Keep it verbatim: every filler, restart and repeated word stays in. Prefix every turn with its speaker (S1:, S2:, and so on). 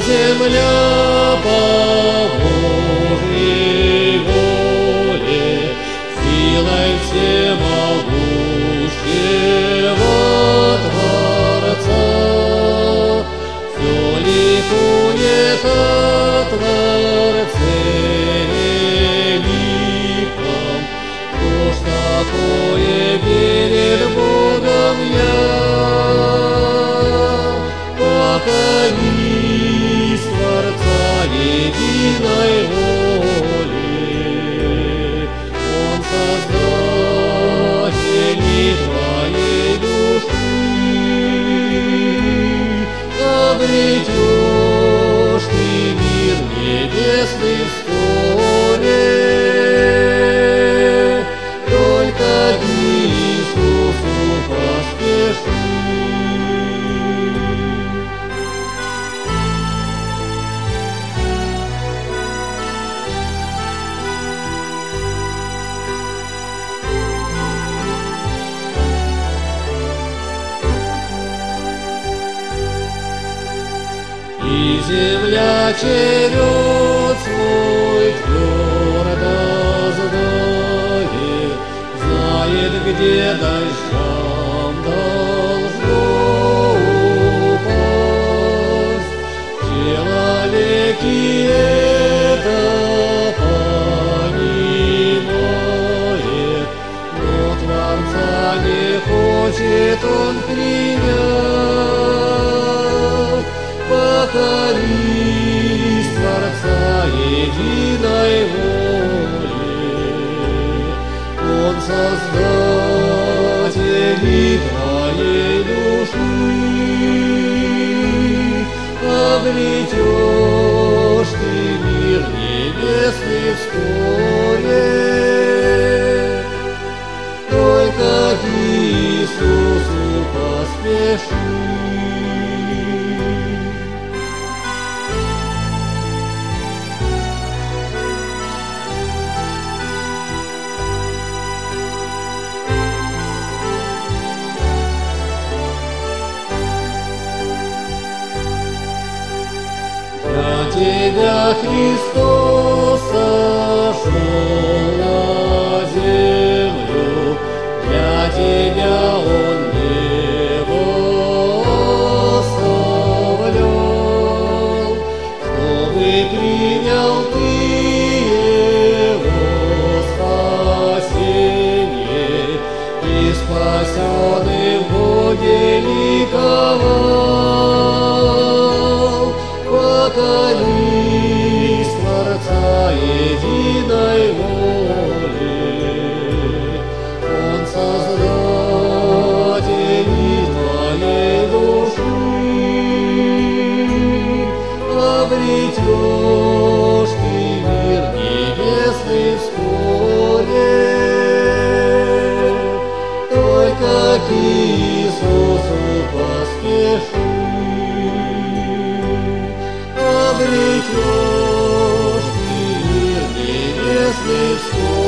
S1: земля по Божьей воле, силой всемогущего Творца, все ликует о Творце великом, кто ж такое перед Богом я. Покорись Творца единой воле, Он создатель твоей души, обретешь ты мир небесный вскоре, только к Иисусу поспеши. И земля черед свой твердо знает, знает, где дождям должно упасть. Человеки это понимает, но Творца не хочет он принять. Покорись Творца единой воле, Он создатель твоей души, обретешь ты мир небесный вскоре, только к Иисусу поспеши. Для тебя Христос сошел на землю, для тебя Он небо оставлял, чтобы принял ты Его спасение и спасенный в Боге ликовал. Покорись Творца единой воле, Он создатель твоей души, обретешь ты мир небесный вскоре, только к Иисусу поспеши. Обретешь ты мир небесный вскоре.